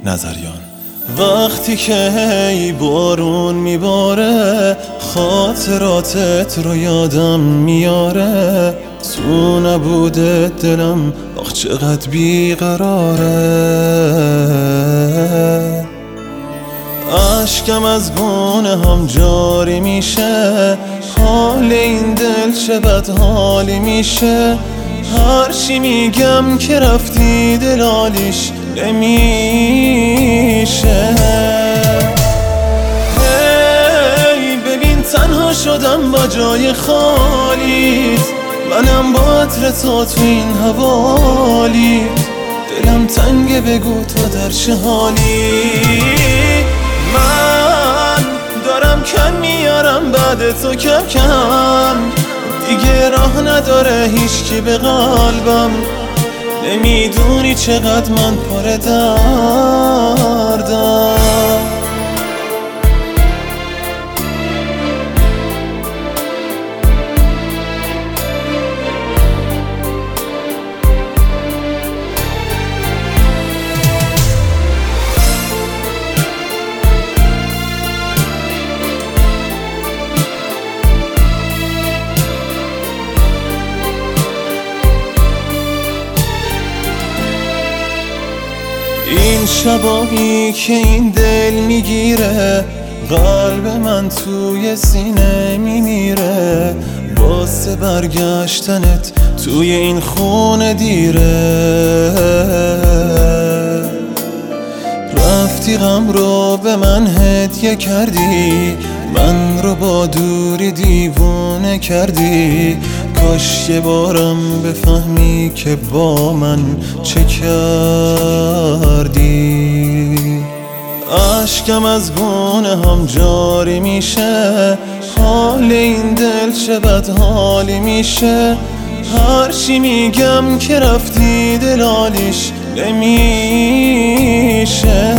نظریان. وقتی که هی بارون میباره خاطراتت رو یادم میاره، تو نبوده دلم آخ چقدر بیقراره. عشقم از گونه هم جاری میشه، حال این دل چه بد حالی میشه. هر چی میگم که رفتی دلالیش نمیشه. هی ببین تنها شدم با جای خالیت، منم با عطر تو این حوالیت. دلم تنگه بگو تو در چه حالی. من دارم کم میارم بعد تو کم کم، دیگه راه نداره هیچکی به قلبم. نمیدونی چقدر من پر دردم. این شبایی که این دل میگیره، قلب من توی سینه میمیره. واسه برگشتنت توی این خونه دیره. رفتی غم رو به من هدیه کردی، من رو با دوری دیوونه کردی. کاش یه بارم بفهمی که با من چه کردی. عشقم از گونه هم جاری میشه، حال این دل چه بد حالی میشه. هر چی میگم که رفتی دلالیش نمیشه.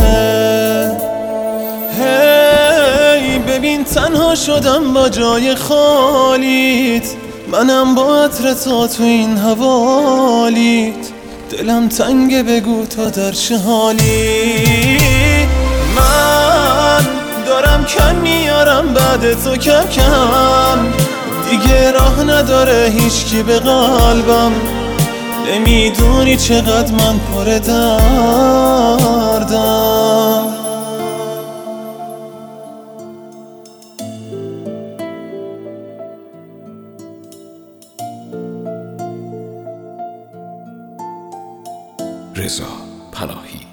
هی ببین تنها شدم با جای خالیت، منم با عطر تو این حوالیت. دلم تنگه بگو تو در چه حالی. من دارم کم میارم بعد تو کم کم، دیگه راه نداره هیچکی به قلبم. نمیدونی چقدر من پر دردم. رضا پناهی.